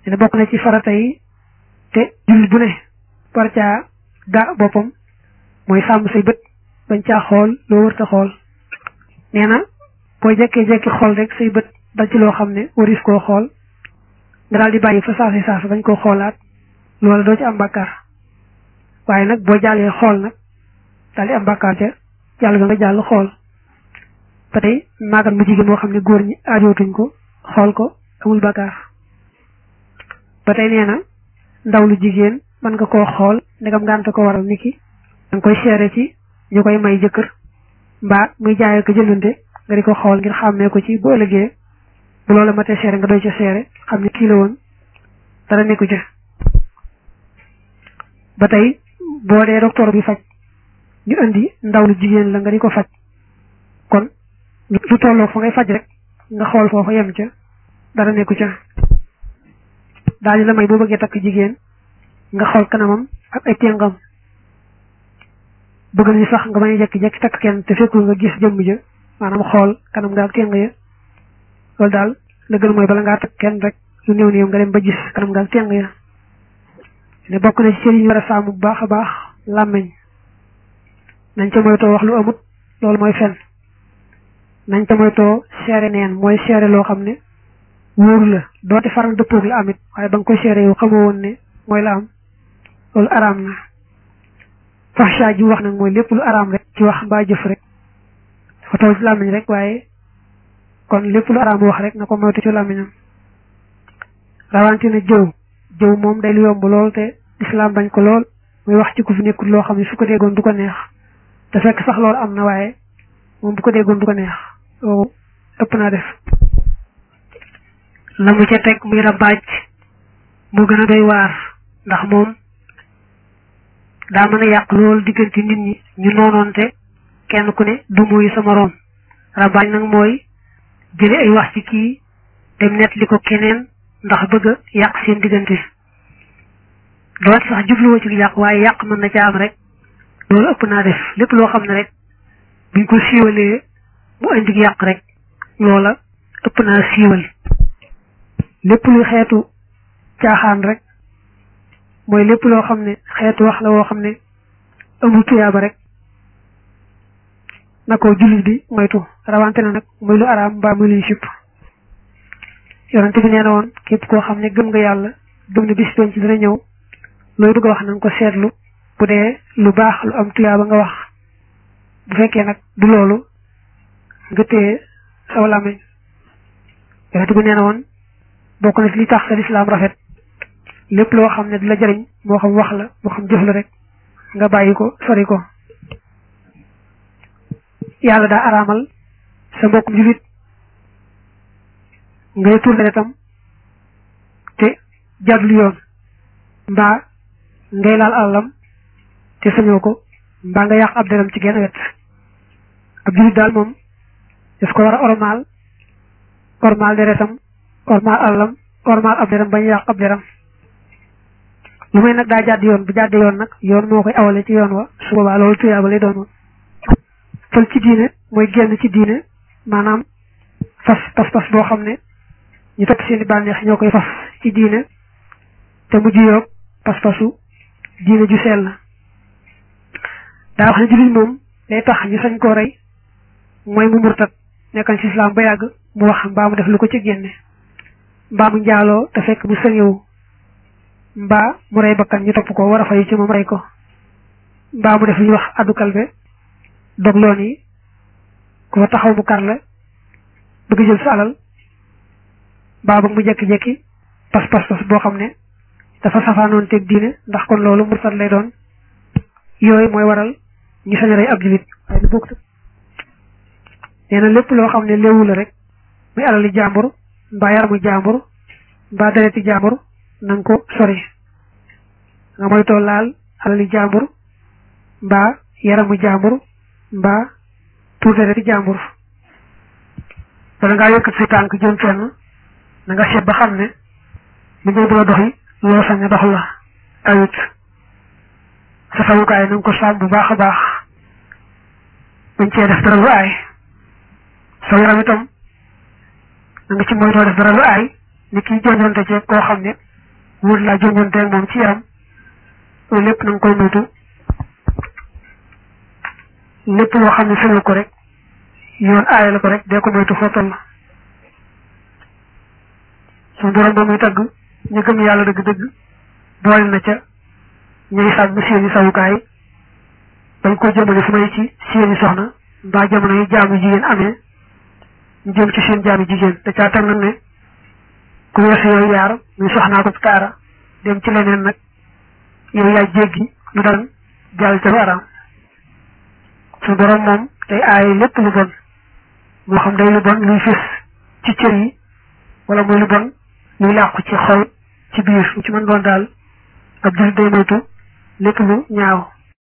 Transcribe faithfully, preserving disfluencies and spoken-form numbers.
dina bokk na ci farata yi te jullit bu ne war caa ga boppam mooy sàmm say bët bañ caa xool loo wërta xool nee na boo jekkee-jekki xool rek say bët dal ci loo xam ne waris koo xool nga daal di bàyyi fa saasi saasa bañ koo xoolaat loolu doo ci am bàkkaar waaye nag boo jàllee xool nag daal di am bàkkaar ca jàll ga nga jàll xool ba tey maagat mu jigéen moo xam ne góor ñi aajootuñ ko xool ko amul bàkkaar ba tey nee na ndaw lu jigéen mën nga koo xool ndegam ngànte ko waral niki da nga koy seere ci ñu koy may jëkkër mbaa muy jaayee ko jëndante nga di ko xool ngir xàmmee ko ci bu ëllëgee bu loola matee seere nga doy ca seere xam ne kii la woon dara nekku ca ba tey boo dee docteur bi faj ñu indi ndaw lu jigéen la nga di ko faj kon lu tolloog fa ngay faj rek nga xool foofa yem ca dara nekku ca daal di la may boo bëggee takk jigéen nga xool kanamam ak ay téngam bëgg nañu sax nga may jekki-jekki takk kenn te fekkul nga gis jëmm ja maanaam xool kanam nga ak téng ya loolu daal la gën mooy bala ngaa takk kenn rek lu néew néew nga dem ba gis kanam nga ak téng ya ne bokk na ci cër yi ñu war a sàmm bu baax a baax làmmeñ nañ ca moytoo wax lu amut loolu mooy fen nañ ca moytoo seere neen mooy seere loo xam ne wóoru la doote faral dëppoog la amit waaye ba nga koy seere yow xamoo woon ne mooy la am loolu araam na fahsha ji wax nag mooy lépp lu araam rek ci wax mbaa jëf rek dafa taw ci làmmiñ rek waaye kon lépp lu araam wax rek na ko moytu ci làmmiñam rawatina jëw jëw moom day lu yomb lool te islam bañ ko lool muy wax ci ku fi nekkul loo xam ne su ko déggoon du ko neex te fekk sax loolu am na waaye moom bu ko déggoon du ko neex loolu ëpp naa def la mu ca teg muy rabaaj moo gën a doy waar ndax moom daa mën a yàq loolu diggante nit ñi ñu noonoonte kenn ku ne du muy sa moroom rabaaj nag mooy jële ay wax ci kii dem net li ko keneen ndax bëgg a yàq seen diggante doon sax jubluwoo ci yàq waaye yàq mën na ca am rek loolu ëpp naa def lépp loo xam ne rek buñ ko siiwalee mu indi yàq rek loola ëpp naa siiwal lépp luy xeetu caaxaan rek mooy lépp loo xam ne xeetu wax la woo xam ne amul tuyaaba rek na ko jullit bi moytu rawante na nag muy lu araam mbaa muy luy sipp yonente bi nee na woon képp koo xam ne gëm nga yàlla gëm ne bis penc dina ñëw looy bëgg a wax na nga ko seetlu bu dee lu baax lu am tuyaaba nga wax bu fekkee nag du loolu nga téye saw làmmiñ yonente bi nee na woon bokk na ci li tax sa lislaam rafet lépp loo xam ne di la jariñ moo xam wax la moo xam jëf la rek nga bàyyi ko sori ko yàlla daa araamal sa mbokkum julit ngay tur deretam te jàddul yoon mbaa ngay laal alalam te sañoo ko mbaa nga yàq ab deram ci genn wet ab julit daal moom daf ko war a ormaal ormaal deretam ormaal alalam ormaal ab deram bañ yàq ab deram lu may nag daa jàdd yoon bu jàdd yoon nag yoon moo koy awale ci yoon wa su boobaa loolu tuyaaba lay doon fël ci diine mooy génn ci diine maanaam fas pas pas boo xam ne ñu topp seeni bànneex ñoo koy fas ci diine te mujj yoog pas pasu diine ju sell la daa wax ne jullit moom day tax ñu sañ koo rey mooy mu murtat nekkan ci islam ba yàgg mu wax mbaa mu def lu ko ci génne mbaa mu njaaloo te fekk mu sëñewu mbaa mu rey bakkan ñu topp ko war a fay ci moom rey ko mbaa mu def lu ñuy wax addu kalbe dog loon yi ko taxaw mu kar la bëgg jël sa alal mbaa ba mu jekki-jekki pas pas pas boo xam ne dafa safaanoon teeg diine ndax kon loolu murtad lay doon yooyu mooy waral ñu sañ a rey ab julit waaye lu bokk nee na lépp loo xam ne léewu la rek muy alali jàmbur mbaa yaramu jàmbur mbaa dereti jàmbur na nga ko sori nga moytoo laal alali jàmbur mbaa yaramu jàmbur mbaa tuur dereti jàmbur wala ngaa yëkkat say tànk jëm fenn na nga seet ba xam ne li ngay bëgg a doxi loo sañ a dox la ayut sa fawukaay na nga ko sàmm bu baax a baax bañ cee def dara lu aay sa yaram itam na nga ci moytoo def dara lu aay ni kiy jonjonte ci koo xam ne wut laa jongonteeg moom ci yaram loolu lépp na nga koy moytu lépp loo xam ne sañu ko rek yoon aaya la ko rek dee ko moytu foo toll suñu borom ba muy tagg ñu gëm yàlla dëgg-dëgg boole na ca ñay sàmm seeni sawukaay bañ ko jëmale fu may ci seeni soxna mbaa jamono yi jaamu jigéen amee ñu jëm ci seen jaamu jigéen da caa tag nag ne ku weesu yooyu yaar muy soxnaa ko taara dem ci leneen nag yow yaa jéggi lu daan jàll ca lu araam su borom moom day aaye lépp lu bon moo xam day lu bon luy fés ci cër yi wala muy lu bon luy làqu ci xol ci biir ci mën doon daal ab jullit day moytu lépp lu ñaaw